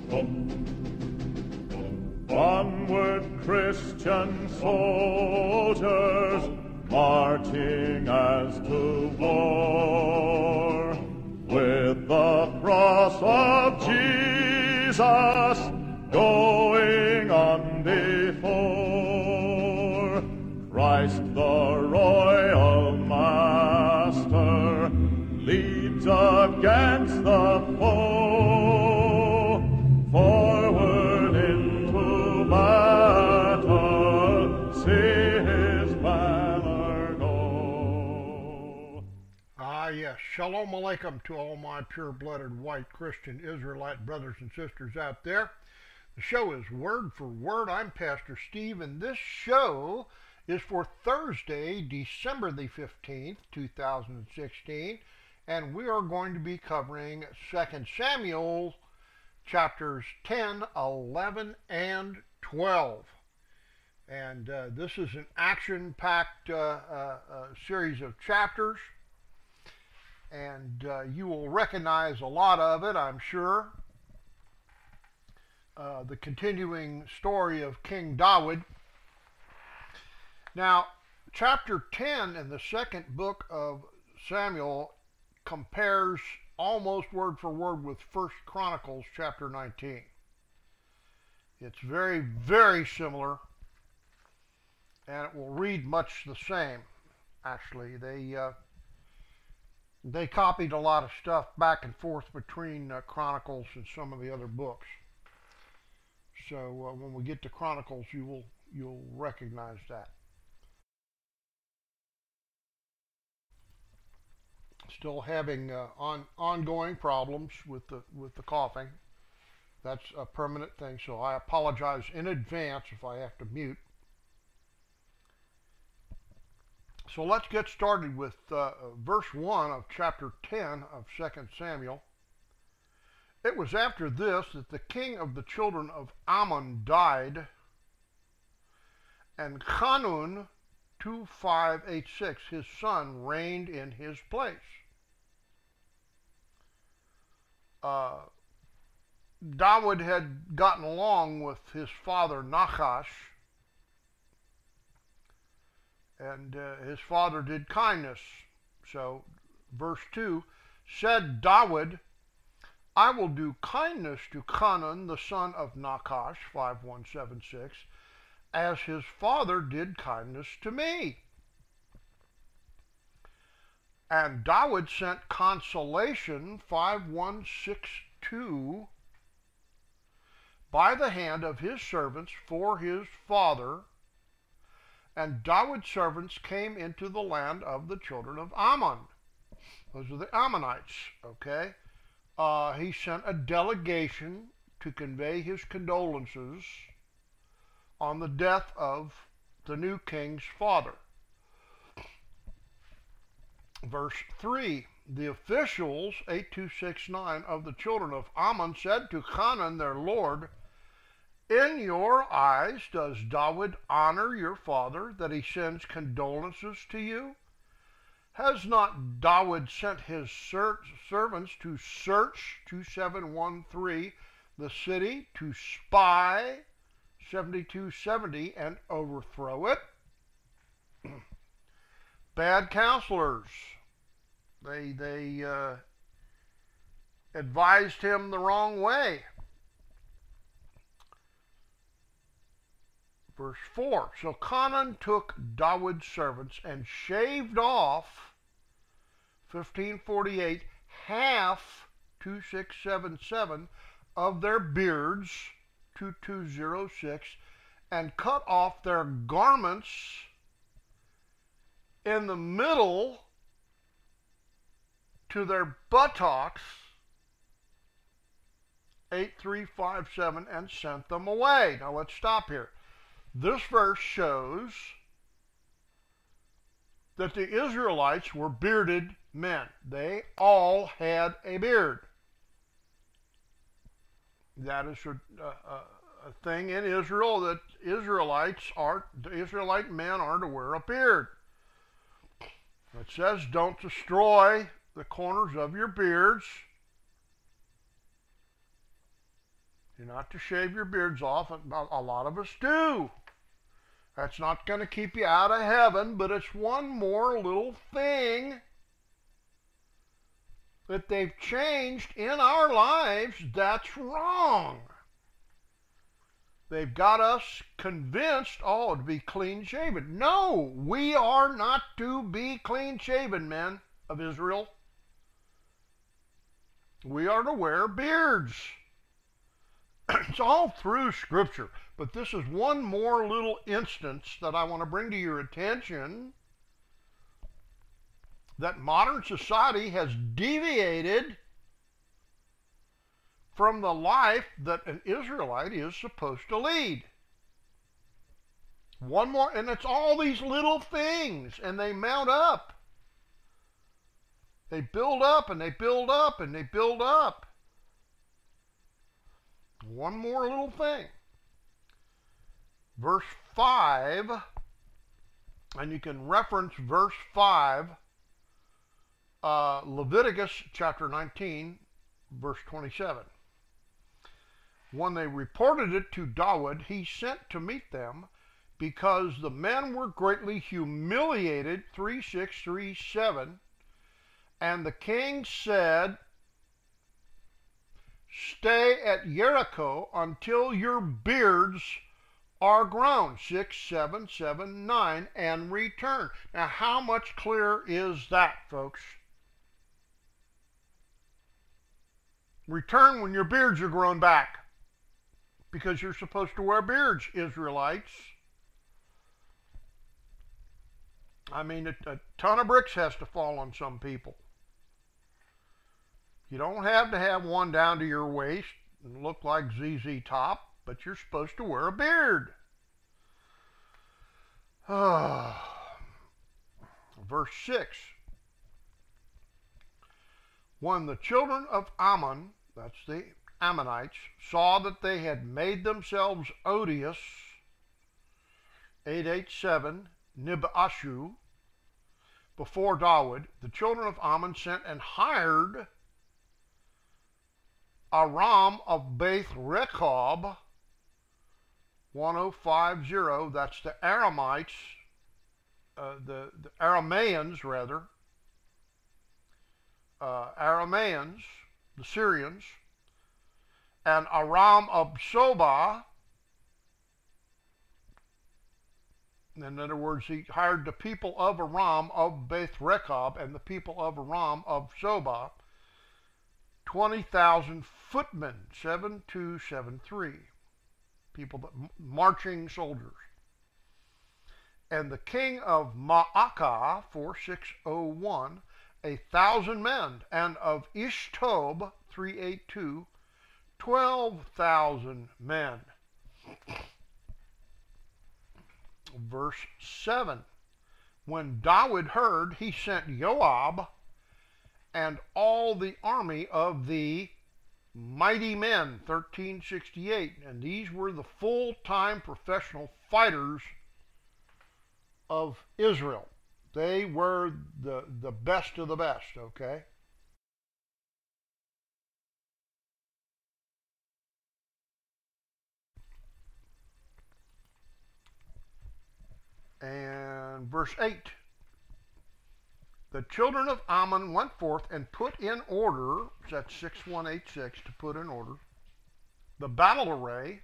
Onward, Christian soldiers, marching as to war, with the cross of Jesus going on before. Christ the royal master leads against the foe, forward into battle, see his banner go. Yes, Shalom Aleichem to all my pure-blooded white Christian Israelite brothers and sisters out there. The show is Word for Word. I'm Pastor Steve, and this show is for Thursday, December the 15th, 2016, and we are going to be covering 2 Samuel chapters 10, 11, and 12. And this is an action-packed series of chapters, and you will recognize a lot of it, I'm sure. The continuing story of King David. Now, chapter 10 in the second book of Samuel compares almost word for word with 1 Chronicles chapter 19. It's very, very similar, and it will read much the same. Actually, they copied a lot of stuff back and forth between Chronicles and some of the other books. So when we get to Chronicles, you'll recognize that. Still having ongoing problems with the coughing. That's a permanent thing, so I apologize in advance if I have to mute. So let's get started with verse 1 of chapter 10 of 2 Samuel. It was after this that the king of the children of Ammon died, and Hanun 2586, his son, reigned in his place. David had gotten along with his father Nachash, and his father did kindness. So, verse 2, said David, I will do kindness to Hanun, the son of Nachash, 5176, as his father did kindness to me. And David sent consolation, 5162, by the hand of his servants for his father. And David's servants came into the land of the children of Ammon. Those are the Ammonites, okay? He sent a delegation to convey his condolences on the death of the new king's father. Verse 3, the officials, 8269, of the children of Ammon said to Hanun their lord, in your eyes does David honor your father, that he sends condolences to you? Has not David sent his servants to search, 2713, the city, to spy, 7270, and overthrow it? Bad counselors. They advised him the wrong way. Verse 4, so Hanun took David's servants and shaved off, 1548, half, 2677, of their beards, 2206, and cut off their garments in the middle to their buttocks, 8357, and sent them away. Now let's stop here. This verse shows that the Israelites were bearded men. They all had a beard. That is a thing in Israel, that the Israelite men are to wear a beard. It says, don't destroy the corners of your beards. You're not to shave your beards off. A lot of us do. That's not going to keep you out of heaven, but it's one more little thing that they've changed in our lives that's wrong. They've got us convinced, to be clean shaven. No, we are not to be clean shaven, men of Israel. We are to wear beards. It's all through Scripture. But this is one more little instance that I want to bring to your attention, that modern society has deviated from the life that an Israelite is supposed to lead. One more, and it's all these little things, and they mount up. They build up, and they build up, and they build up. One more little thing. Verse 5, and you can reference verse 5, Leviticus chapter 19, verse 27. When they reported it to David, he sent to meet them, because the men were greatly humiliated, 3637, and the king said, stay at Jericho until your beards are grown, 6779, and return. Now, how much clearer is that, folks? Return when your beards are grown back, because you're supposed to wear beards, Israelites. I mean, a ton of bricks has to fall on some people. You don't have to have one down to your waist and look like ZZ Top, but you're supposed to wear a beard. Verse 6. When the children of Ammon, that's the Ammonites, saw that they had made themselves odious, 887, Nibashu, before David, the children of Ammon sent and hired Aram of Beth Rechob, 1050, that's the Aramites, the Aramaeans rather, Aramaeans, the Syrians, and Aram of Sobah. In other words, he hired the people of Aram of Beth Rechob and the people of Aram of Sobah, 20,000 footmen, 7273, people that marching soldiers. And the king of Maacah, 4601, 1,000 men, and of Ishtob, 382, 12,000 men. Verse 7. When David heard, he sent Joab and all the army of the mighty men, 1368. And these were the full-time professional fighters of Israel. They were the best of the best, okay? And verse 8. The children of Ammon went forth and put in order, that's 6186, to put in order, the battle array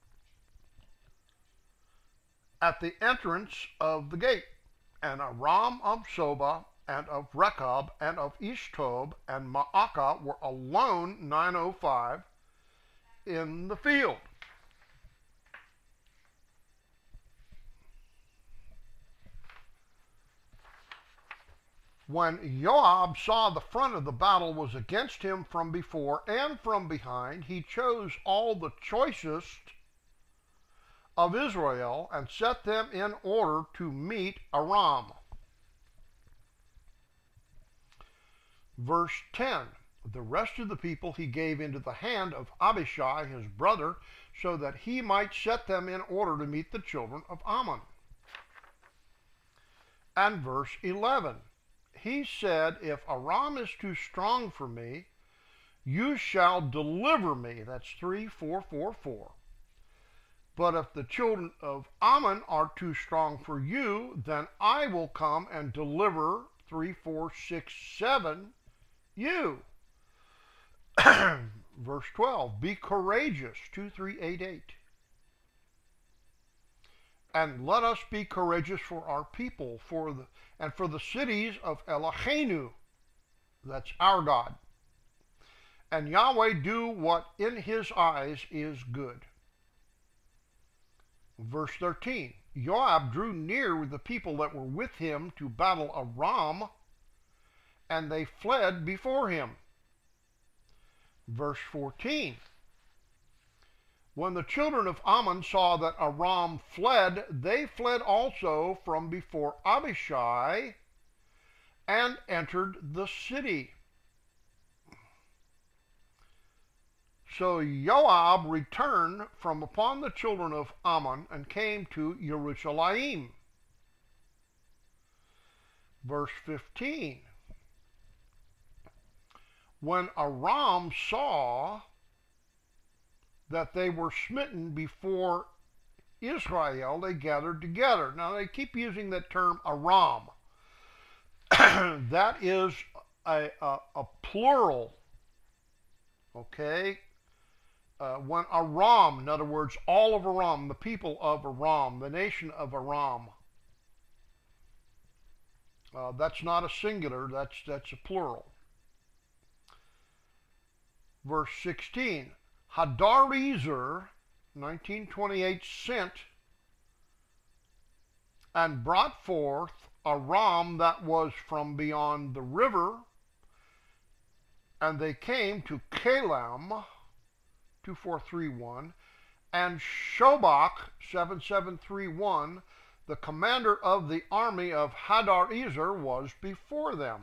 at the entrance of the gate. And Aram of Sobah, and of Rechob, and of Ishtob, and Maacah were alone 905 in the field. When Joab saw the front of the battle was against him from before and from behind, he chose all the choicest of Israel and set them in order to meet Aram. Verse 10. The rest of the people he gave into the hand of Abishai his brother, so that he might set them in order to meet the children of Ammon. And verse 11. He said, if Aram is too strong for me, you shall deliver me. That's 3444. But if the children of Ammon are too strong for you, then I will come and deliver 3467 you. Verse 12, be courageous, 2388. And let us be courageous for our people, for the cities of Elohenu, that's our God. And Yahweh do what in his eyes is good. Verse 13, Joab drew near with the people that were with him to battle Aram, and they fled before him. Verse 14, when the children of Ammon saw that Aram fled, they fled also from before Abishai and entered the city. So Joab returned from upon the children of Ammon and came to Jerusalem. Verse 15. When Aram saw that they were smitten before Israel, they gathered together. Now they keep using that term Aram. That is a plural. Okay? When Aram, in other words, all of Aram, the people of Aram, the nation of Aram. That's not a singular, that's a plural. Verse 16, Hadarezer, 1928, sent and brought forth Aram that was from beyond the river, and they came to Kalam, 2431, and Shobach, 7731, the commander of the army of Hadarezer, was before them.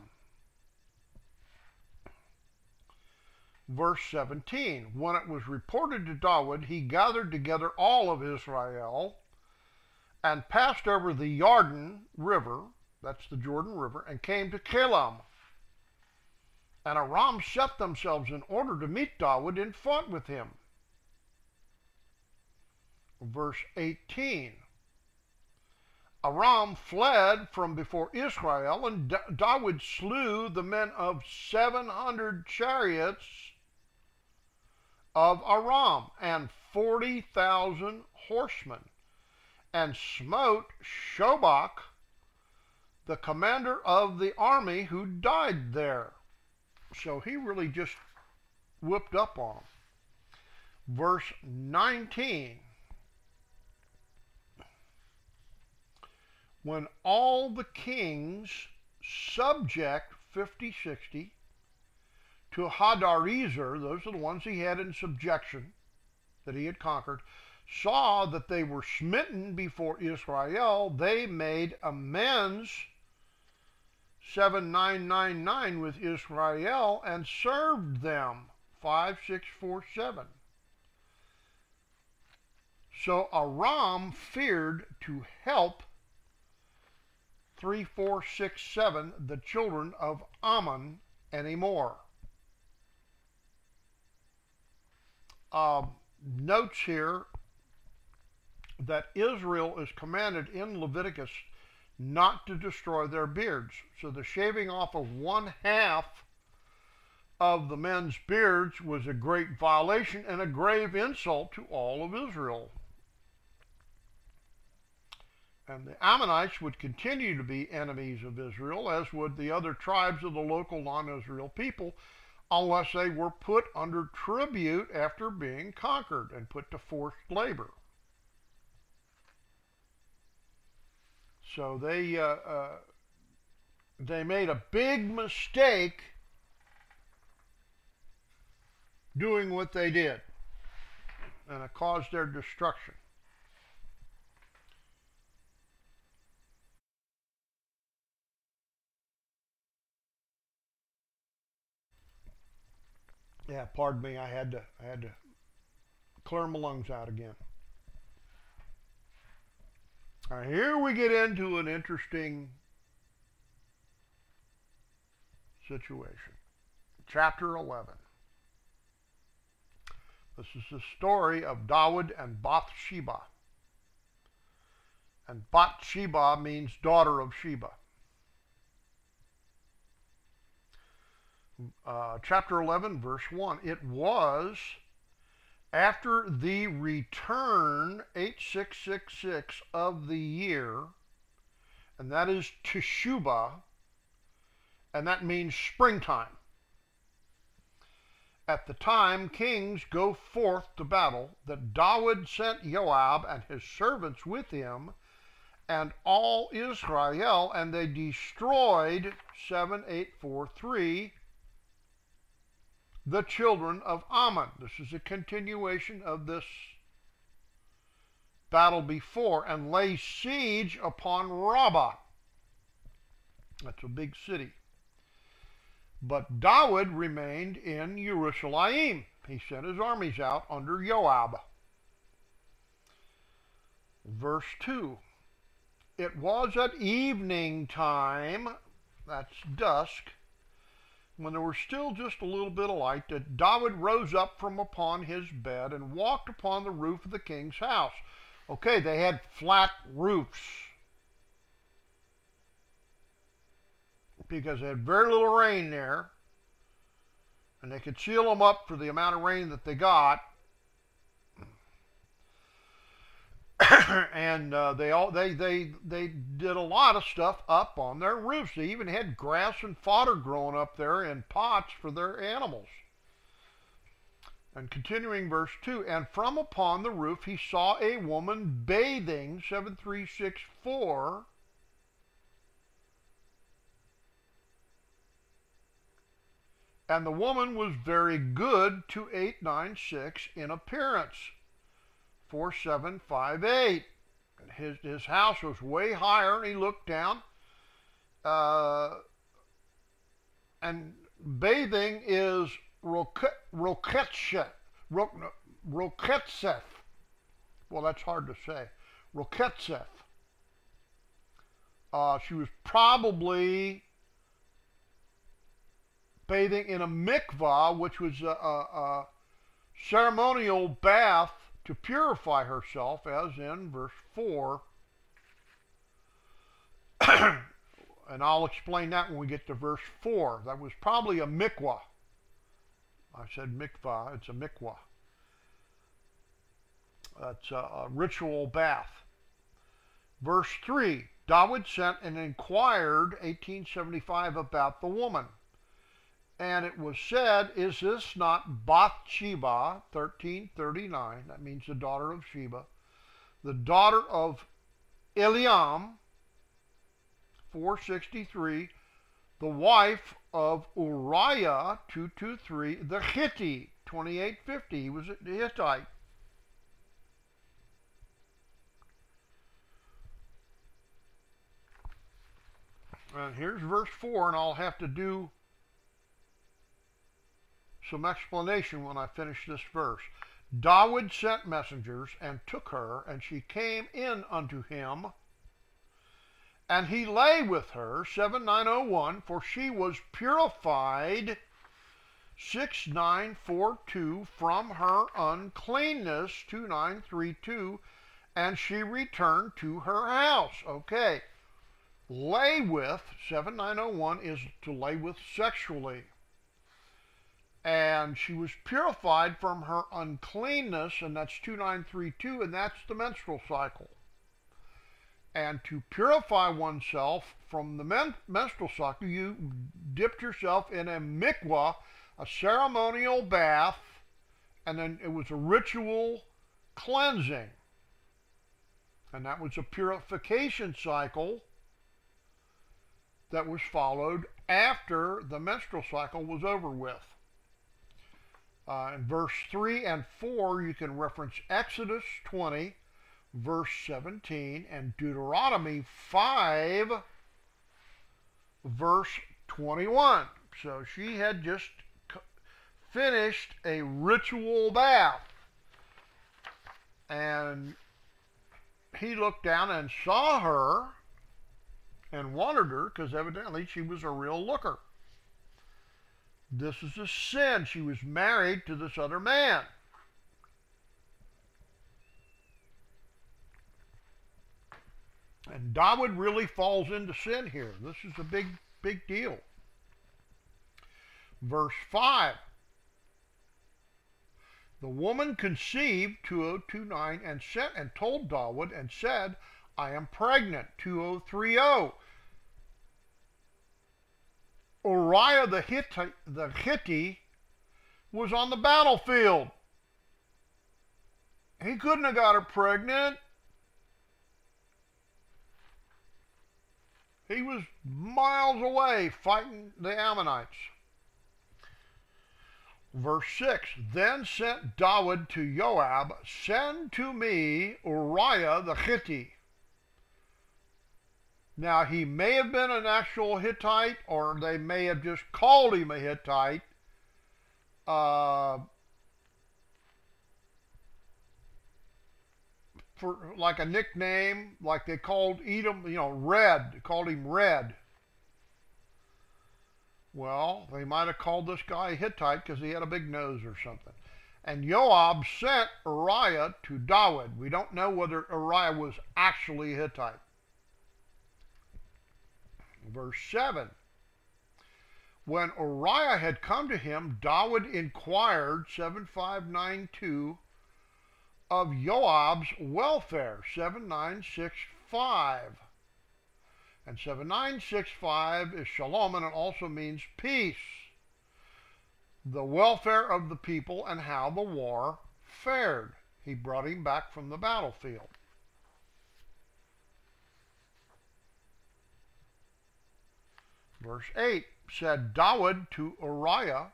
Verse 17, when it was reported to David, he gathered together all of Israel and passed over the Jordan River, that's the Jordan River, and came to Kalam. And Aram set themselves in order to meet David and fought with him. Verse 18, Aram fled from before Israel, and David slew the men of 700 chariots of Aram and 40,000 horsemen, and smote Shobach, the commander of the army, who died there. So he really just whipped up on them. Verse 19, when all the kings subject 50-60 to Hadarezer, those are the ones he had in subjection, that he had conquered, saw that they were smitten before Israel, they made amends, 7999, with Israel, and served them, 5647. So Aram feared to help 3467, the children of Ammon, anymore. Notes here that Israel is commanded in Leviticus not to destroy their beards. So the shaving off of 1/2 of the men's beards was a great violation and a grave insult to all of Israel. And the Ammonites would continue to be enemies of Israel, as would the other tribes of the local non-Israel people, unless they were put under tribute after being conquered and put to forced labor. So they made a big mistake doing what they did, and it caused their destruction. Yeah, pardon me, I had to clear my lungs out again. All right, here we get into an interesting situation. Chapter 11. This is the story of Dawud and Bathsheba. And Bathsheba means daughter of Sheba. Chapter 11, verse 1. It was after the return, 8666, of the year, and that is Teshuvah, and that means springtime. At the time kings go forth to battle, that Dawud sent Joab and his servants with him, and all Israel, and they destroyed 7843 the children of Ammon. This is a continuation of this battle before, and lay siege upon Rabbah. That's a big city. But Dawud remained in Jerusalem. He sent his armies out under Joab. Verse 2. It was at evening time, that's dusk, when there was still just a little bit of light, that Dawud rose up from upon his bed and walked upon the roof of the king's house. Okay, they had flat roofs because they had very little rain there, and they could seal them up for the amount of rain that they got. And they did a lot of stuff up on their roofs. They even had grass and fodder growing up there in pots for their animals. And continuing verse 2, and from upon the roof he saw a woman bathing, 7364, and the woman was very good to 896 in appearance. 4758. His house was way higher, and he looked down. And bathing is Roketseth. Well, that's hard to say. Roketseth. She was probably bathing in a mikvah, which was a ceremonial bath to purify herself, as in verse 4. And I'll explain that when we get to verse 4. That was probably a mikvah. I said mikvah, it's a mikvah. That's a ritual bath. Verse 3, Dawud sent and inquired, 1875, about the woman. And it was said, is this not Bathsheba, 1339, that means the daughter of Sheba, the daughter of Eliam, 463, the wife of Uriah, 223, the Hittite, 2850, he was a Hittite. And here's verse 4, and I'll have to do some explanation when I finish this verse. Dawud sent messengers and took her, and she came in unto him, and he lay with her, 7901, for she was purified, 6942, from her uncleanness, 2932, and she returned to her house. Okay, lay with, 7901, is to lay with sexually. And she was purified from her uncleanness, and that's 2932, and that's the menstrual cycle. And to purify oneself from the menstrual cycle, you dipped yourself in a mikvah, a ceremonial bath, and then it was a ritual cleansing. And that was a purification cycle that was followed after the menstrual cycle was over with. In verse 3 and 4, you can reference Exodus 20, verse 17, and Deuteronomy 5, verse 21. So she had just finished a ritual bath. And he looked down and saw her and wanted her, because evidently she was a real looker. This is a sin. She was married to this other man. And David really falls into sin here. This is a big deal. Verse 5. The woman conceived, 2029, and sent and told David and said, I am pregnant, 2030. Uriah the Hittite was on the battlefield. He couldn't have got her pregnant. He was miles away fighting the Ammonites. Verse 6, Then sent David to Joab, Send to me Uriah the Hittite. Now he may have been an actual Hittite, or they may have just called him a Hittite. For like a nickname, like they called Edom, Red, called him Red. Well, they might have called this guy Hittite because he had a big nose or something. And Joab sent Uriah to David. We don't know whether Uriah was actually Hittite. Verse 7. When Uriah had come to him, David inquired, 7592, of Joab's welfare, 7965. And 7965 is shalom, and it also means peace. The welfare of the people and how the war fared. He brought him back from the battlefield. Verse 8, said David to Uriah,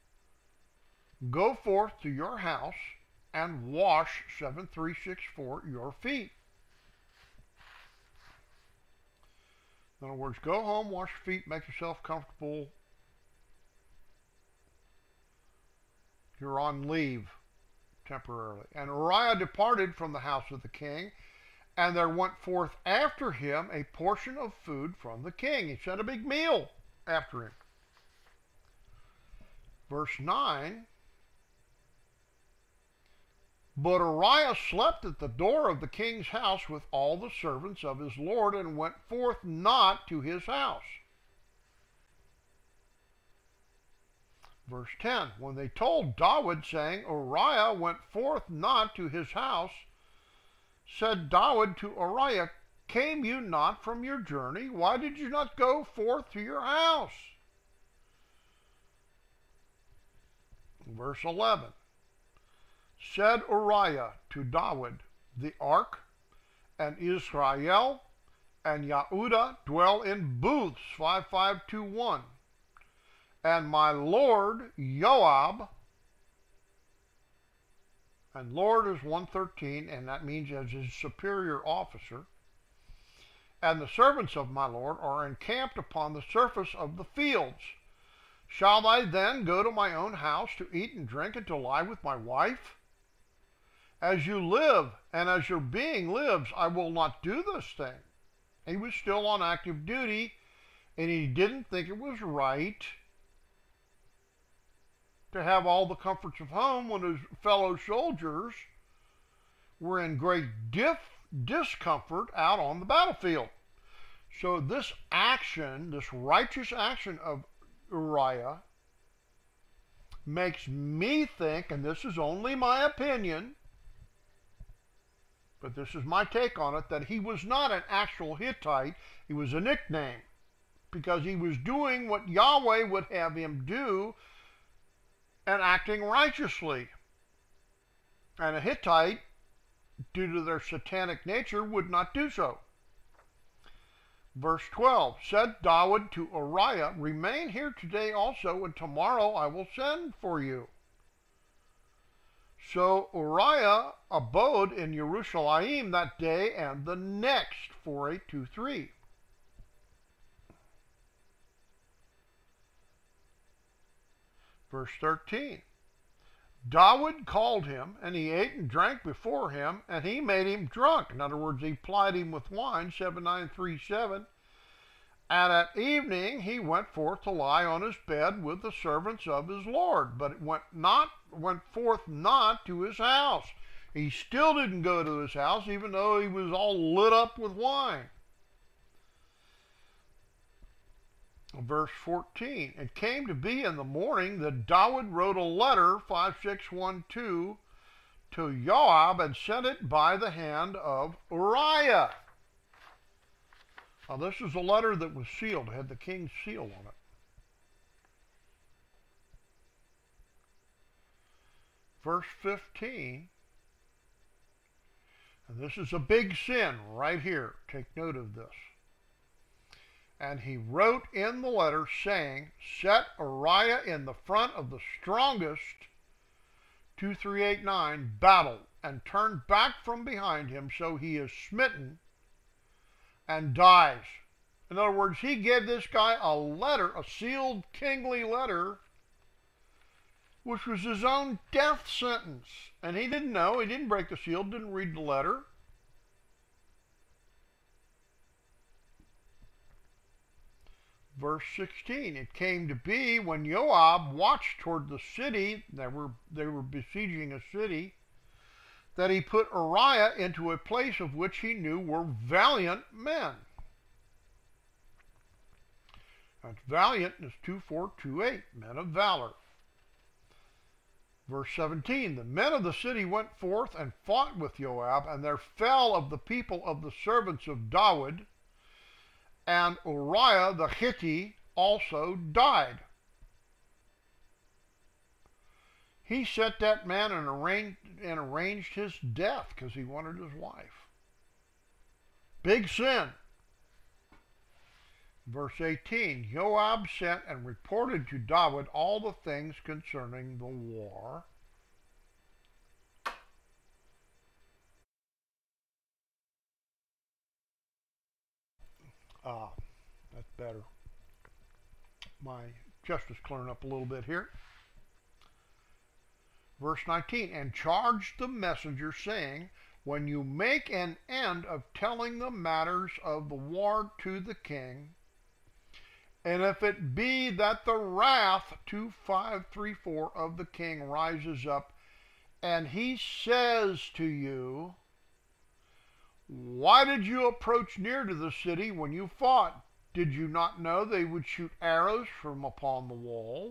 Go forth to your house and wash, 7364, your feet. In other words, go home, wash your feet, make yourself comfortable. You're on leave temporarily. And Uriah departed from the house of the king, and there went forth after him a portion of food from the king. He sent a big meal after him. Verse 9, But Uriah slept at the door of the king's house with all the servants of his lord, and went forth not to his house. Verse 10, When they told David, saying, Uriah went forth not to his house, said David to Uriah, Came you not from your journey? Why did you not go forth to your house? Verse 11, Said Uriah to David, The ark and Israel and Yehudah dwell in booths, 5521. And my lord Joab, and lord is 113, and that means as his superior officer, and the servants of my lord are encamped upon the surface of the fields. Shall I then go to my own house to eat and drink and to lie with my wife? As you live, and as your being lives, I will not do this thing. He was still on active duty, and he didn't think it was right to have all the comforts of home when his fellow soldiers were in great discomfort out on the battlefield. So this action, this righteous action of Uriah, makes me think, and this is only my opinion, but this is my take on it, that he was not an actual Hittite. He was a nickname, because he was doing what Yahweh would have him do and acting righteously. And a Hittite, due to their satanic nature, would not do so. Verse 12, Said David to Uriah, Remain here today also, and tomorrow I will send for you. So Uriah abode in Jerusalem that day and the next, 4823. Verse 13, David called him, and he ate and drank before him, and he made him drunk. In other words, he plied him with wine, 7937. And at evening he went forth to lie on his bed with the servants of his Lord, but went forth not to his house. He still didn't go to his house, even though he was all lit up with wine. Verse 14, it came to be in the morning that David wrote a letter, 5612, to Joab and sent it by the hand of Uriah. Now this is a letter that was sealed, had the king's seal on it. Verse 15, and this is a big sin right here. Take note of this. And he wrote in the letter saying, set Uriah in the front of the strongest 2389 battle and turn back from behind him so he is smitten and dies. In other words, he gave this guy a letter, a sealed kingly letter, which was his own death sentence. And he didn't know, he didn't break the seal, didn't read the letter. Verse 16, it came to be when Joab watched toward the city, they were besieging a city, that he put Uriah into a place of which he knew were valiant men. That's valiant is 2428, men of valor. Verse 17, the men of the city went forth and fought with Joab, and there fell of the people of the servants of David, and Uriah the Hittite also died. He set that man and arranged his death because he wanted his wife. Big sin. Verse 18, Joab sent and reported to David all the things concerning the war. That's better. My chest is clearing up a little bit here. Verse 19, and charged the messenger, saying, when you make an end of telling the matters of the war to the king, and if it be that the wrath 2534 of the king rises up, and he says to you, why did you approach near to the city when you fought? Did you not know they would shoot arrows from upon the wall?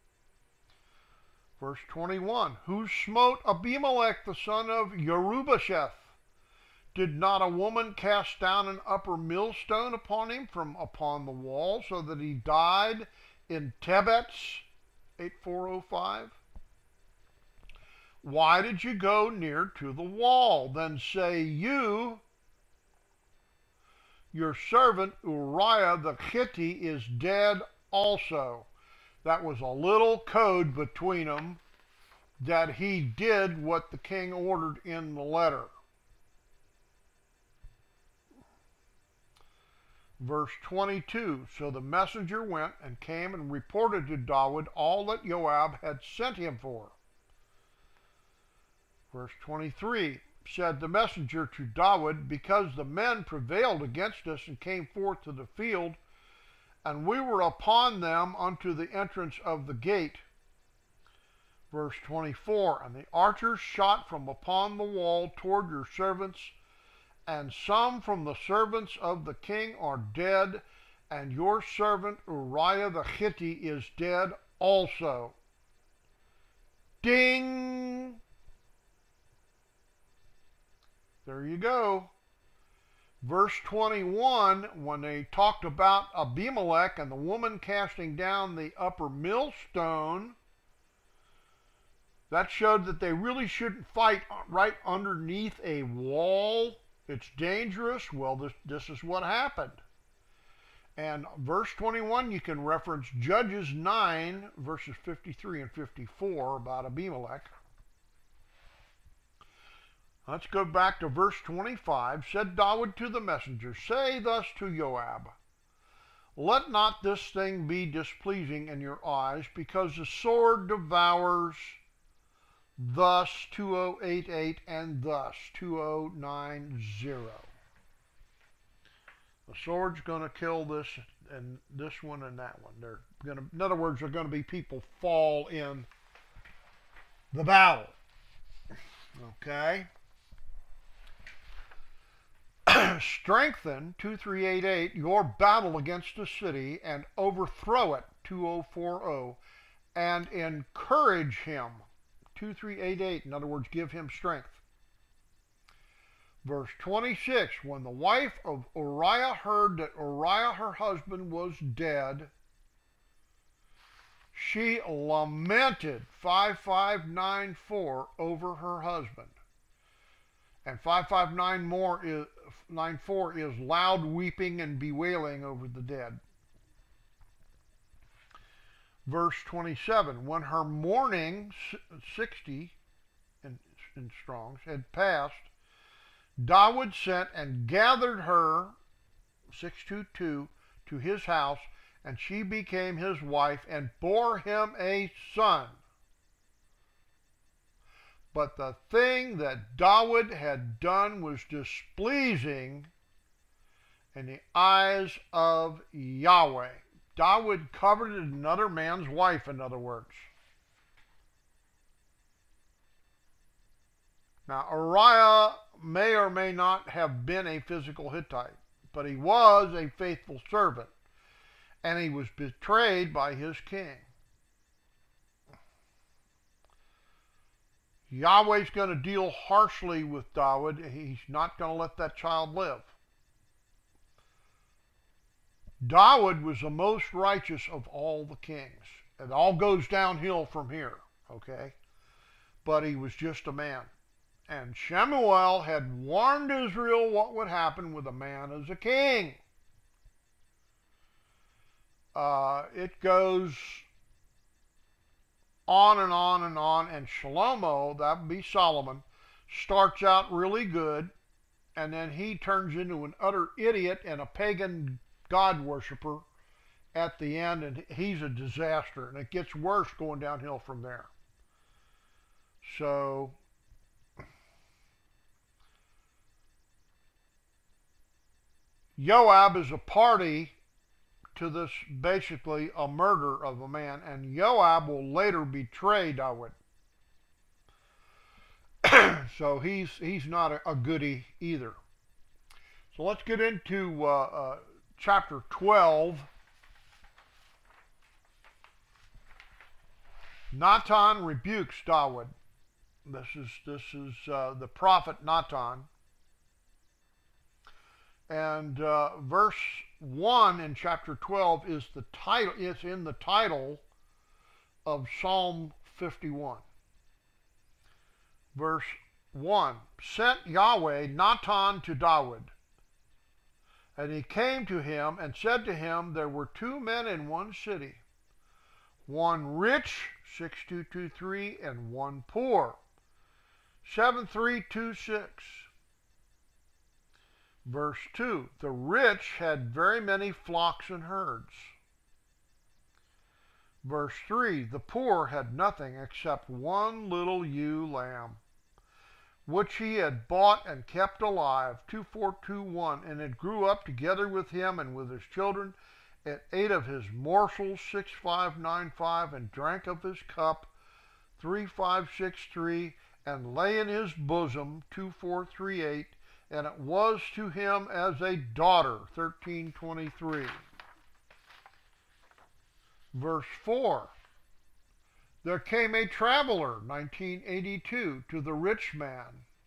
Verse 21, who smote Abimelech the son of Jerubasheth? Did not a woman cast down an upper millstone upon him from upon the wall, so that he died in Tebets? 8405. Why did you go near to the wall? Then say you, your servant Uriah the Hittite is dead also. That was a little code between them that he did what the king ordered in the letter. Verse 22, so the messenger went and came and reported to David all that Joab had sent him for. Verse 23, said the messenger to David, because the men prevailed against us and came forth to the field, and we were upon them unto the entrance of the gate. Verse 24, and the archers shot from upon the wall toward your servants, and some from the servants of the king are dead, and your servant Uriah the Hittite is dead also. Ding! There you go. Verse 21, when they talked about Abimelech and the woman casting down the upper millstone, that showed that they really shouldn't fight right underneath a wall. It's dangerous. Well, this is what happened. And verse 21, you can reference Judges 9, verses 53 and 54 about Abimelech. Let's go back to verse 25. Said David to the messenger, say thus to Joab, let not this thing be displeasing in your eyes, because the sword devours thus 2088 and thus 2090. The sword's going to kill this and this one and that one. They're going to, in other words, there are going to be people fall in the battle. Okay? Strengthen, 2388, your battle against the city and overthrow it, 2040, and encourage him, 2388. In other words, give him strength. Verse 26, when the wife of Uriah heard that Uriah her husband was dead, she lamented, 5594, over her husband. And 5594 is loud weeping and bewailing over the dead. Verse 27, when her mourning, 60 in Strong's, had passed, David sent and gathered her, 622, to his house, and she became his wife and bore him a son. But the thing that David had done was displeasing in the eyes of Yahweh. David coveted another man's wife, in other words. Now, Uriah may or may not have been a physical Hittite, but he was a faithful servant, and he was betrayed by his king. Yahweh's going to deal harshly with David. He's not going to let that child live. David was the most righteous of all the kings. It all goes downhill from here, okay? But he was just a man. And Shemuel had warned Israel what would happen with a man as a king. It goes on and on and on, and Shlomo, that would be Solomon, starts out really good, and then he turns into an utter idiot and a pagan God worshiper at the end, and he's a disaster, and it gets worse going downhill from there. So Joab is a party to this, basically a murder of a man, and Joab will later betray David. So he's not a goodie either. So let's get into chapter 12. Natan rebukes David. This is the prophet Natan. And verse 1 in chapter 12 is the title. It's in the title of Psalm 51. Verse 1, sent Yahweh Natan to David. And he came to him and said to him, there were two men in one city, one rich, 6223, and one poor, 7326. Verse 2, the rich had very many flocks and herds. Verse 3, the poor had nothing except one little ewe lamb, which he had bought and kept alive, 2421, and it grew up together with him and with his children. It ate of his morsels, 6595, and drank of his cup, 3563, and lay in his bosom, 2438, and it was to him as a daughter, 1323. Verse 4, there came a traveler, 1982, to the rich man,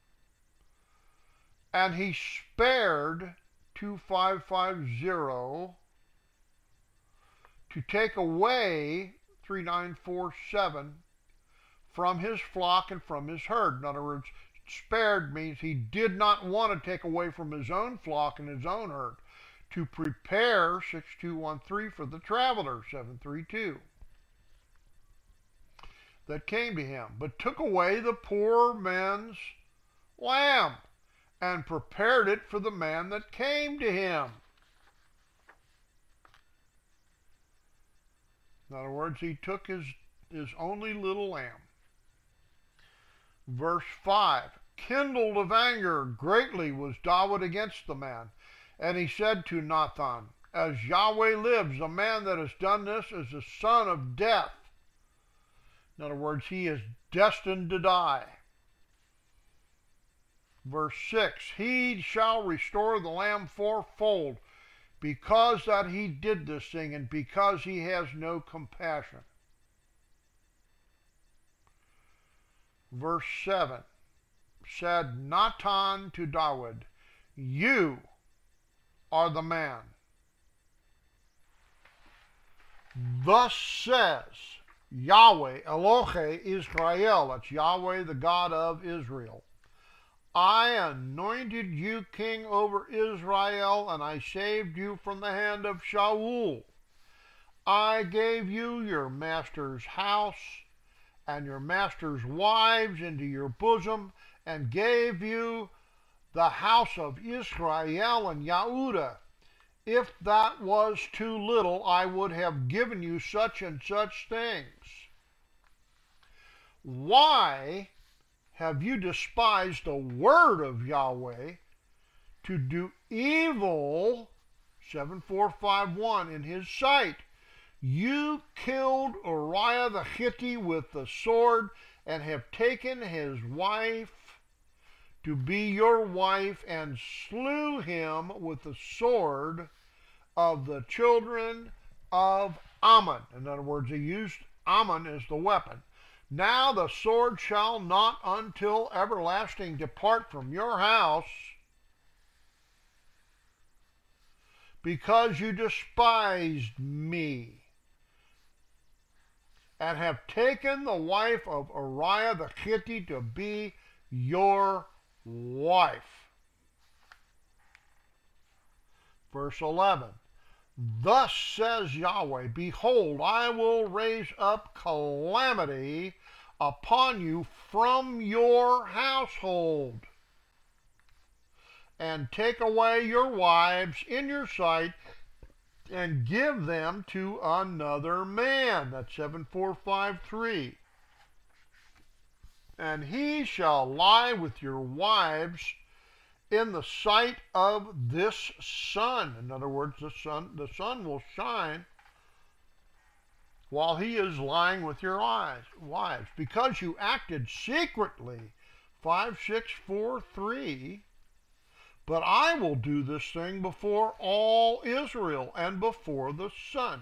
and he spared, 2550, to take away, 3947, from his flock and from his herd. In other words, spared means he did not want to take away from his own flock and his own herd, to prepare, 6213, for the traveler, 732, that came to him, but took away the poor man's lamb and prepared it for the man that came to him. In other words, he took his only little lamb. Verse 5, kindled of anger greatly was David against the man. And he said to Nathan, as Yahweh lives, the man that has done this is the son of death. In other words, he is destined to die. Verse 6, he shall restore the lamb fourfold, because that he did this thing, and because he has no compassion. Verse 7, said Natan to David, you are the man. Thus says Yahweh, Elohe Israel, that's Yahweh, the God of Israel. I anointed you king over Israel, and I saved you from the hand of Shaul. I gave you your master's house and your master's wives into your bosom, and gave you the house of Israel and Yehudah. If that was too little, I would have given you such and such things. Why have you despised the word of Yahweh to do evil, 7451, in his sight? You killed Uriah the Hittite with the sword, and have taken his wife to be your wife, and slew him with the sword of the children of Ammon. In other words, he used Ammon as the weapon. Now the sword shall not until everlasting depart from your house, because you despised me, and have taken the wife of Uriah the Hittite to be your wife. Verse 11, thus says Yahweh, behold, I will raise up calamity upon you from your household, and take away your wives in your sight, and give them to another man. That's 7453. And he shall lie with your wives in the sight of this sun. In other words, the sun will shine while he is lying with your wives, because you acted secretly. 5643. But I will do this thing before all Israel and before the sun.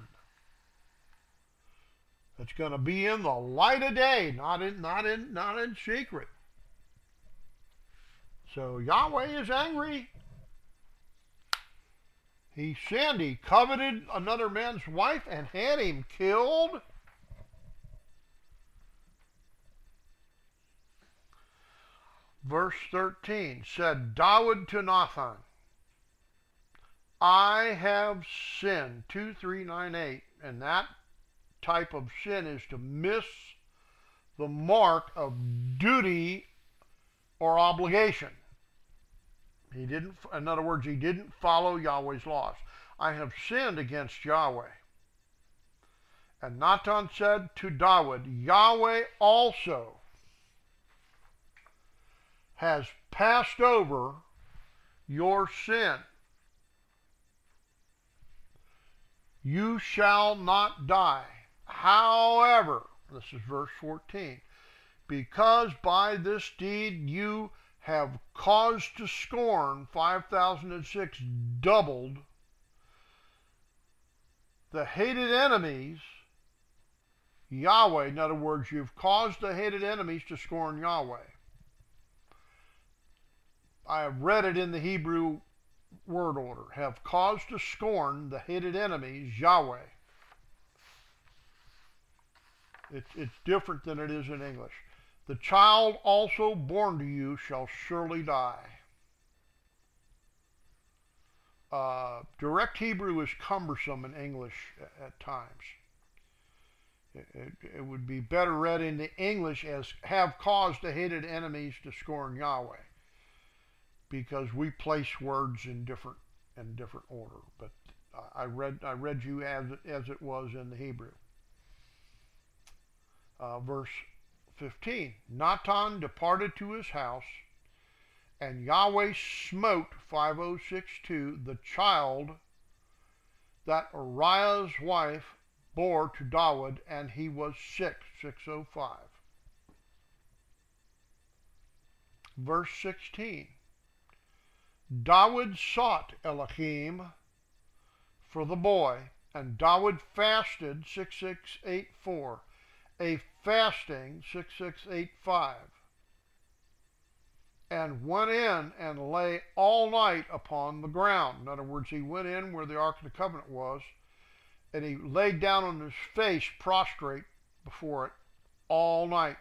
It's going to be in the light of day, not in secret. So Yahweh is angry. He sinned. He coveted another man's wife and had him killed. Verse 13 said David to Nathan, I have sinned. 2398. And that type of sin is to miss the mark of duty or obligation. In other words, he didn't follow Yahweh's laws. I have sinned against Yahweh. And Nathan said to David, Yahweh also has passed over your sin. You shall not die. However, this is verse 14, because by this deed you have caused to scorn, 5006 doubled, the hated enemies, Yahweh. In other words, you've caused the hated enemies to scorn Yahweh. I have read it in the Hebrew word order. Have caused to scorn the hated enemies, Yahweh. It's different than it is in English. The child also born to you shall surely die. Direct Hebrew is cumbersome in English at times. It would be better read in the English as have caused the hated enemies to scorn Yahweh, because we place words in different order. But I read you as it was in the Hebrew. Verse 15. Natan departed to his house, and Yahweh smote, 5062, the child that Uriah's wife bore to David, and he was sick, 605. Verse 16. David sought Elohim for the boy, and David fasted 6684, a fasting 6685, and went in and lay all night upon the ground. In other words, he went in where the Ark of the Covenant was, and he laid down on his face prostrate before it all night.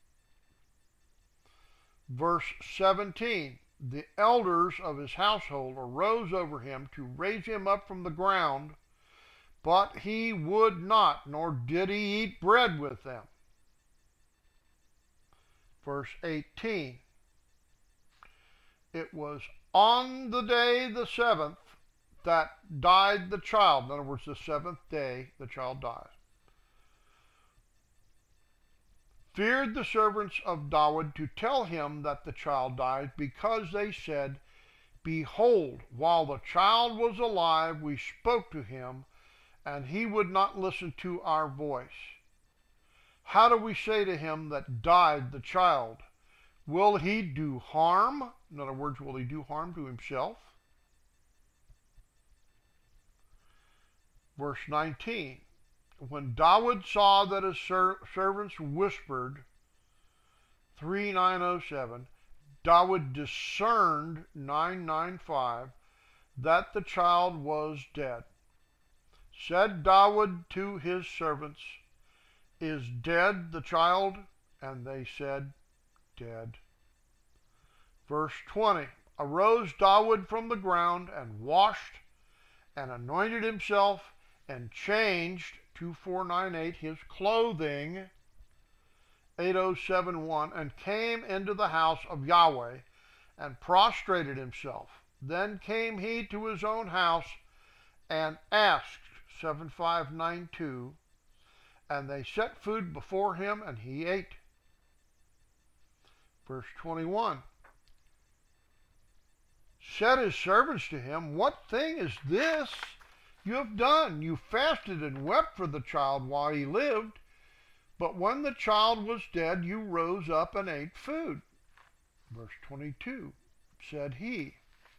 Verse 17, the elders of his household arose over him to raise him up from the ground, but he would not, nor did he eat bread with them. Verse 18, it was on the day the seventh that died the child. In other words, the seventh day the child died. Feared the servants of David to tell him that the child died, because they said, behold, while the child was alive, we spoke to him, and he would not listen to our voice. How do we say to him that died the child? Will he do harm? In other words, will he do harm to himself? Verse 19, when David saw that his servants whispered, 3907, David discerned, 995, that the child was dead. Said David to his servants, is dead the child? And they said, dead. Verse 20, arose David from the ground and washed and anointed himself and changed, 2498, his clothing, 8071, and came into the house of Yahweh and prostrated himself. Then came he to his own house and asked, 7592, and they set food before him, and he ate. Verse 21, said his servants to him, what thing is this you have done? You fasted and wept for the child while he lived, but when the child was dead, you rose up and ate food. Verse 22, said he,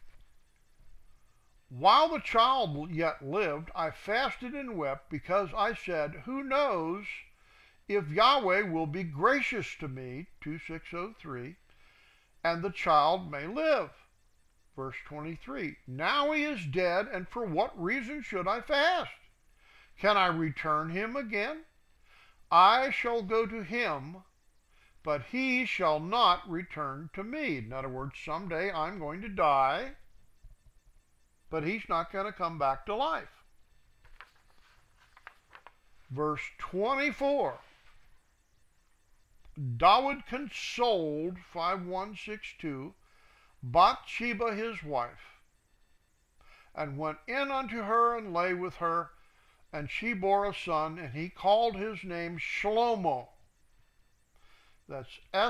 while the child yet lived, I fasted and wept, because I said, who knows if Yahweh will be gracious to me, 2603, and the child may live. Verse 23, now he is dead, and for what reason should I fast? Can I return him again? I shall go to him, but he shall not return to me. In other words, someday I'm going to die, but he's not going to come back to life. Verse 24, David consoled, 5162, Bathsheba his wife, and went in unto her and lay with her, and she bore a son, and he called his name Shlomo. That's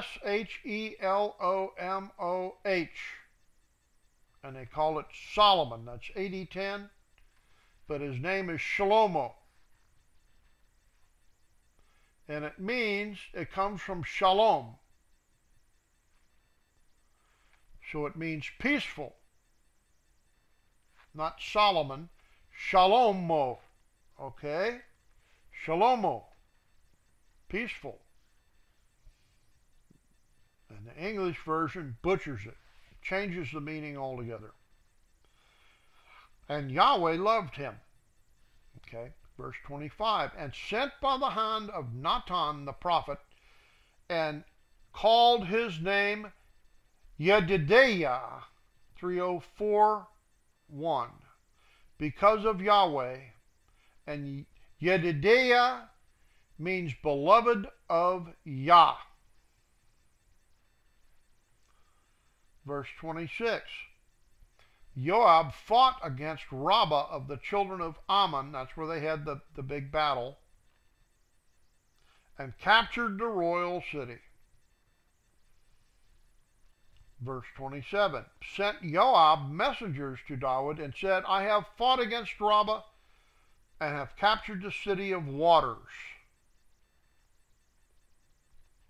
Shelomoh. And they call it Solomon. That's 8010, but his name is Shlomo. And it comes from shalom. So it means peaceful. Not Solomon, Shalomo. Okay? Shalomo. Peaceful. And the English version butchers it. Changes the meaning altogether. And Yahweh loved him. Okay? Verse 25. And sent by the hand of Natan the prophet, and called his name Yedidiah, 3041, because of Yahweh. And Yedidiah means beloved of Yah. Verse 26, Joab fought against Rabbah of the children of Ammon, that's where they had the big battle, and captured the royal city. Verse 27, sent Joab messengers to David and said, I have fought against Rabbah and have captured the city of waters.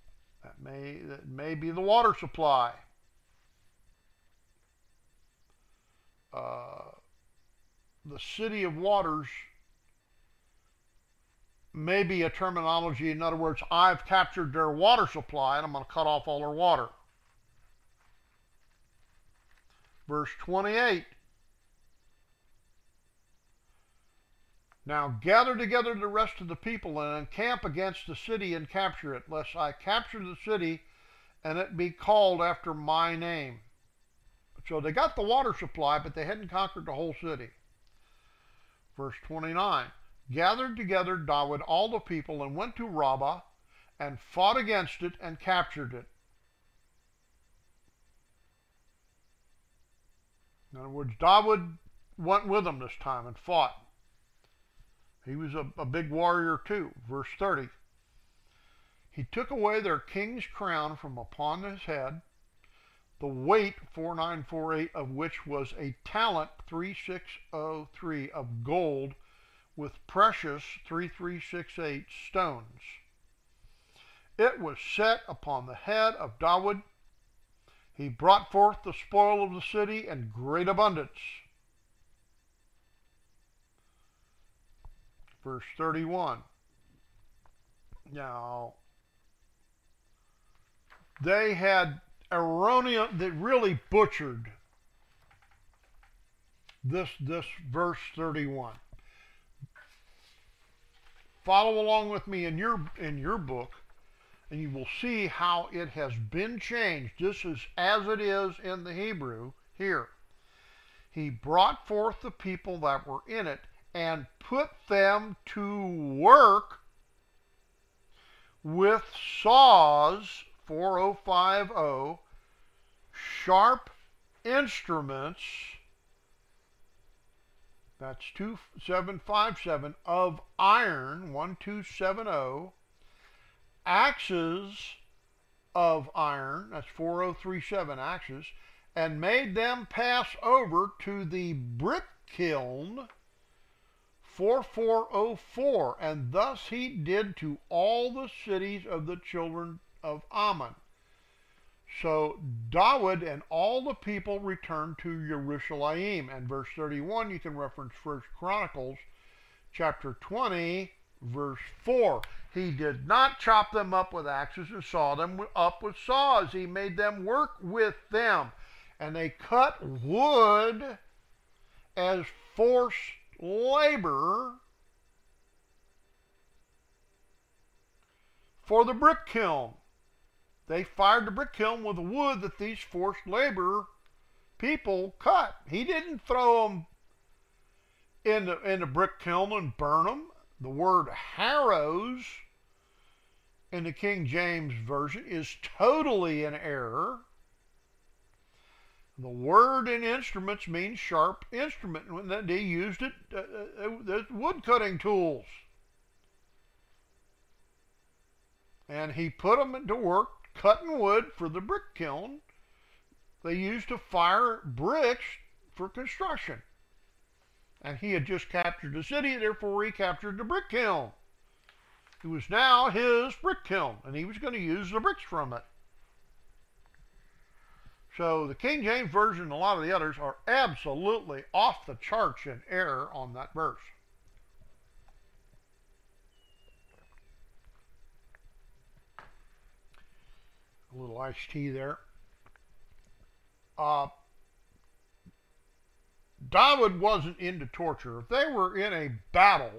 That may be the water supply. the city of waters may be a terminology. In other words, I've captured their water supply and I'm going to cut off all their water. Verse 28. Now gather together the rest of the people and encamp against the city and capture it, lest I capture the city and it be called after my name. So they got the water supply, but they hadn't conquered the whole city. Verse 29. Gathered together David all the people and went to Rabbah and fought against it and captured it. In other words, David went with them this time and fought. He was a big warrior too. Verse 30. He took away their king's crown from upon his head, the weight 4948 of which was a talent 3603 of gold with precious 3368 stones. It was set upon the head of David. He brought forth the spoil of the city in great abundance. Verse 31. Now, they had they really butchered this verse 31. Follow along with me in your book, and you will see how it has been changed. This is as it is in the Hebrew here. He brought forth the people that were in it and put them to work with saws, 4050, sharp instruments, that's 2757, of iron, 1270, axes of iron, that's 4037 axes, and made them pass over to the brick kiln, 4404, and thus he did to all the cities of the children of Ammon. So David and all the people returned to Jerusalem. And verse 31, you can reference 1 Chronicles chapter 20, verse 4. He did not chop them up with axes and saw them up with saws. He made them work with them. And they cut wood as forced labor for the brick kiln. They fired the brick kiln with the wood that these forced labor people cut. He didn't throw them in the brick kiln and burn them. The word harrows in the King James Version is totally in error. The word in instruments means sharp instrument. When they used it, as wood cutting tools. And he put them to work cutting wood for the brick kiln they used to fire bricks for construction. And he had just captured the city, therefore he captured the brick kiln. It was now his brick kiln, and he was going to use the bricks from it. So the King James Version and a lot of the others are absolutely off the charts in error on that verse. A little iced tea there. David wasn't into torture. If they were in a battle,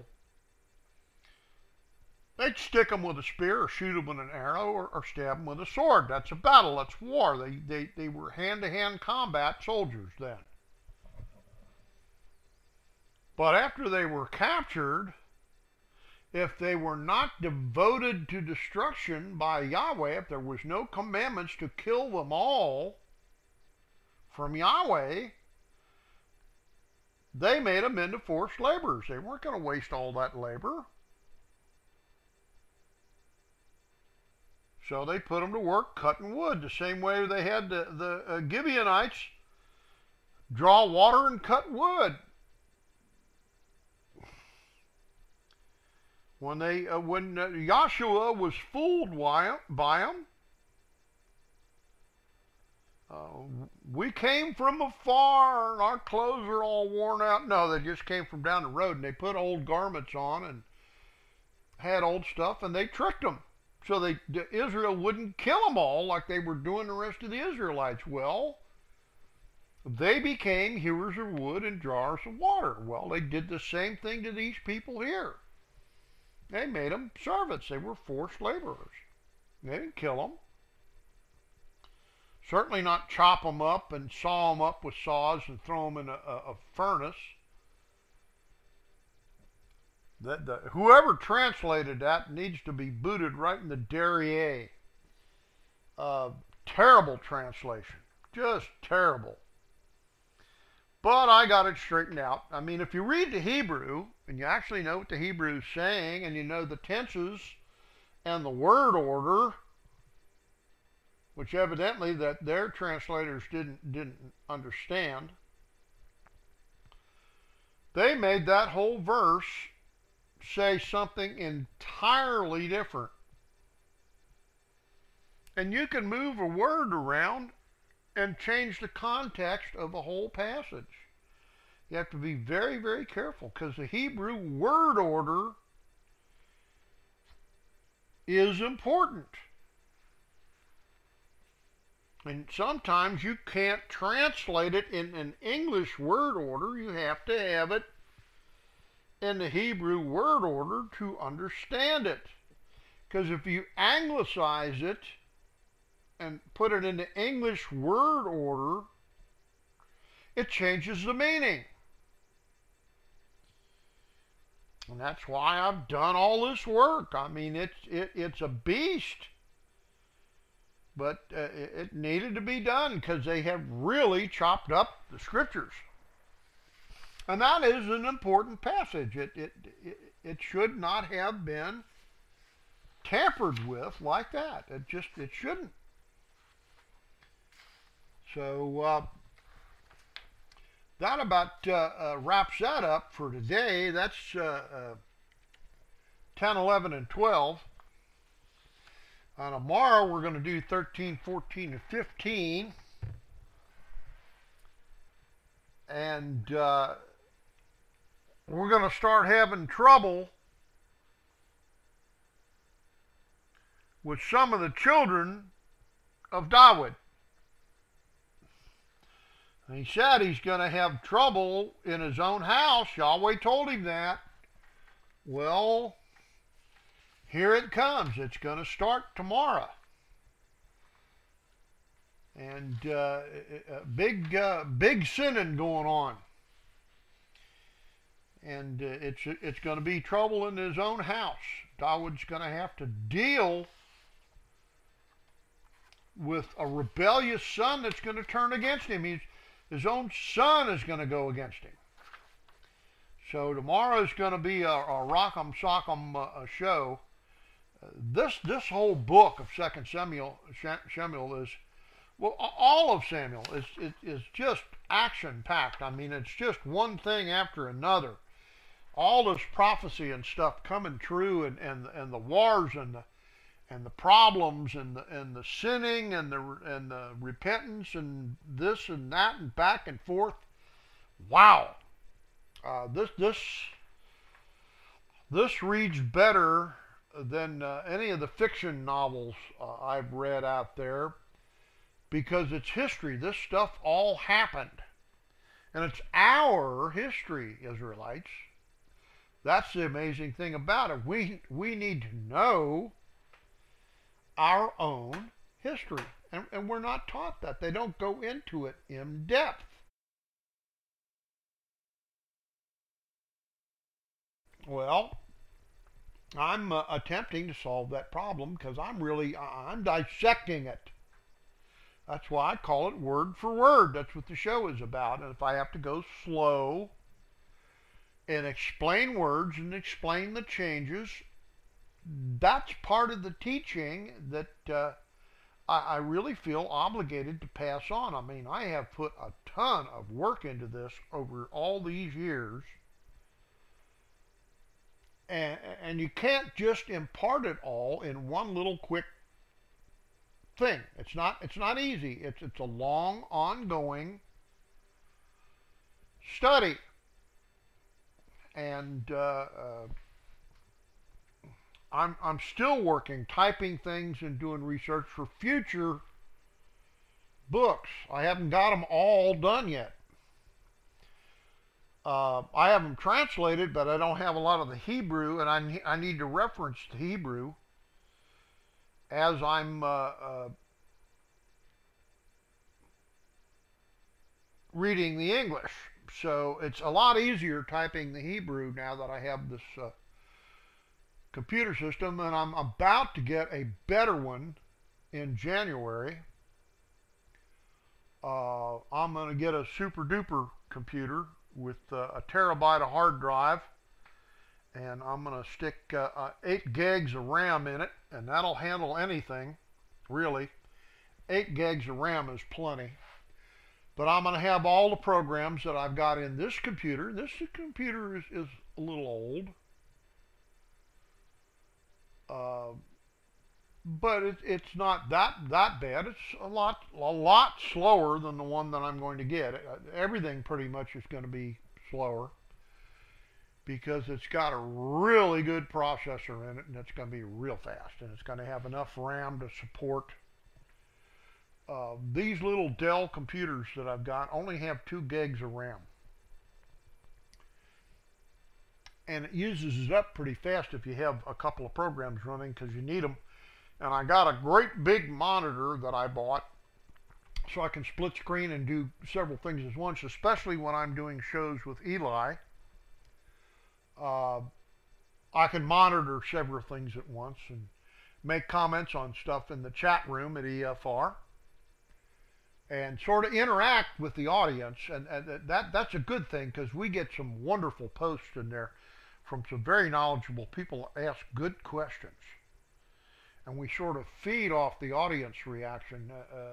they'd stick them with a spear or shoot them with an arrow or stab them with a sword. That's a battle. That's war. They were hand-to-hand combat soldiers then. But after they were captured, if they were not devoted to destruction by Yahweh, if there was no commandments to kill them all from Yahweh, they made them into forced laborers. They weren't going to waste all that labor. So they put them to work cutting wood, the same way they had the Gibeonites draw water and cut wood. When Joshua was fooled by them, we came from afar and our clothes are all worn out. No, they just came from down the road and they put old garments on and had old stuff and they tricked them. So Israel wouldn't kill them all like they were doing the rest of the Israelites. Well, they became hewers of wood and drawers of water. Well, they did the same thing to these people here. They made them servants. They were forced laborers. They didn't kill them. Certainly not chop them up and saw them up with saws and throw them in a furnace. Whoever translated that needs to be booted right in the derriere. Terrible translation. Just terrible. But I got it straightened out. I mean, if you read the Hebrew, and you actually know what the Hebrew is saying, and you know the tenses and the word order, which evidently that their translators didn't understand, they made that whole verse say something entirely different. And you can move a word around and change the context of a whole passage. You have to be very, very careful because the Hebrew word order is important. And sometimes you can't translate it in an English word order. You have to have it in the Hebrew word order to understand it. Because if you anglicize it and put it in the English word order, it changes the meaning. And that's why I've done all this work. I mean, it's a beast. But it needed to be done because they have really chopped up the scriptures. And that is an important passage. It should not have been tampered with like that. It shouldn't. So that about wraps that up for today. That's 10, 11, and 12. Tomorrow we're going to do 13, 14, and 15. And we're going to start having trouble with some of the children of David. And he said he's going to have trouble in his own house. Yahweh told him that. Well, here it comes. It's going to start tomorrow. And big sinning going on. And it's going to be trouble in his own house. David's going to have to deal with a rebellious son that's going to turn against him. His own son is going to go against him. So tomorrow is going to be a rock'em sock'em show. This whole book of 2 Samuel is, well, all of Samuel is just action-packed. I mean, it's just one thing after another. All this prophecy and stuff coming true, and the wars and the problems and the sinning and the repentance and this and that and back and forth. Wow, this reads better than any of the fiction novels I've read out there, because it's history. This stuff all happened, and it's our history, Israelites. That's the amazing thing about it. We need to know our own history, and we're not taught that. They don't go into it in depth. Well, I'm attempting to solve that problem because I'm dissecting it. That's why I call it word for word. That's what the show is about. And if I have to go slow and explain words and explain the changes, that's part of the teaching that I really feel obligated to pass on. I mean, I have put a ton of work into this over all these years. And you can't just impart it all in one little quick thing. It's not easy. It's a long, ongoing study. And I'm still working, typing things and doing research for future books. I haven't got them all done yet. I have them translated, but I don't have a lot of the Hebrew, and I need to reference the Hebrew as I'm reading the English. So it's a lot easier typing the Hebrew now that I have this computer system, and I'm about to get a better one in January. I'm going to get a super duper computer with a terabyte of hard drive, and I'm going to stick 8 gigs of RAM in it, and that'll handle anything, really. 8 gigs of RAM is plenty. But I'm going to have all the programs that I've got in this computer. This computer is a little old. But it's not that bad. It's a lot slower than the one that I'm going to get. Everything pretty much is going to be slower because it's got a really good processor in it, and it's going to be real fast, and it's going to have enough RAM to support. These little Dell computers that I've got only have 2 gigs of RAM. And it uses it up pretty fast if you have a couple of programs running, because you need them. And I got a great big monitor that I bought so I can split screen and do several things at once, especially when I'm doing shows with Eli. I can monitor several things at once and make comments on stuff in the chat room at EFR and sort of interact with the audience. And that's a good thing, because we get some wonderful posts in there from some very knowledgeable people that ask good questions. And we sort of feed off the audience reaction.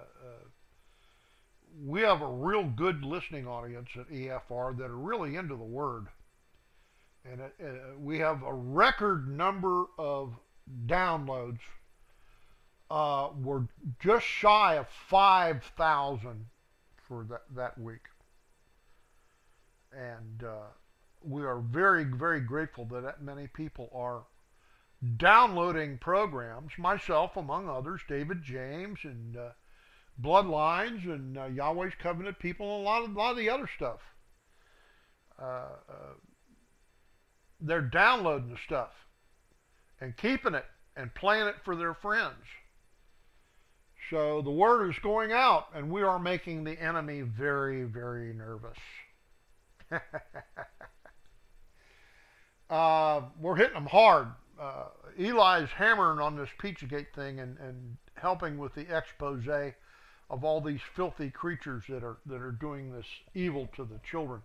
We have a real good listening audience at EFR that are really into the Word. And we have a record number of downloads. We're just shy of 5,000 for that week. And we are very, very grateful that many people are downloading programs, myself among others, David James and Bloodlines and Yahweh's Covenant People, and a lot of the other stuff. They're downloading the stuff and keeping it and playing it for their friends. So the word is going out, and we are making the enemy very, very nervous. We're hitting them hard. Eli's hammering on this Pizzagate thing and helping with the expose of all these filthy creatures that are doing this evil to the children.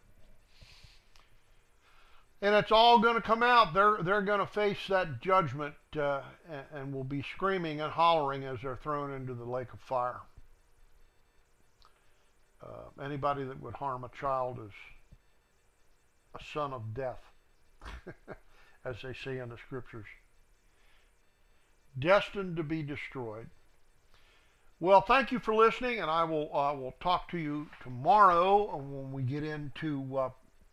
And it's all going to come out. They're going to face that judgment and will be screaming and hollering as they're thrown into the lake of fire. Anybody that would harm a child is a son of death, as they say in the scriptures. Destined to be destroyed. Well, thank you for listening, and I will talk to you tomorrow when we get into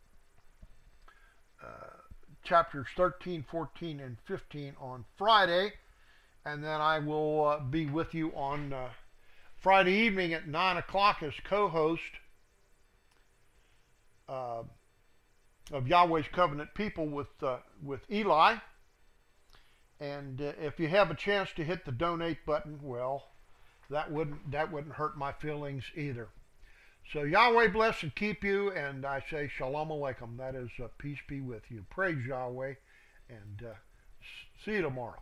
chapters 13, 14, and 15 on Friday, and then I will be with you on Friday evening at 9 o'clock as co-host of Yahweh's Covenant People with Eli. And if you have a chance to hit the donate button, well, that wouldn't hurt my feelings either. So Yahweh bless and keep you, and I say Shalom Aleichem. That is peace be with you. Praise Yahweh, and see you tomorrow.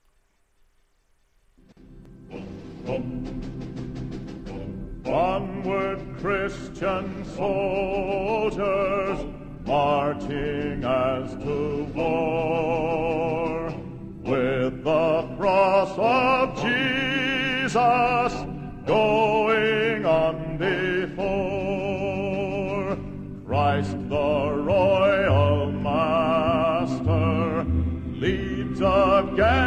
Onward, Christian soldiers, marching as to war, with the cross of Jesus going on before. Christ the royal master leads again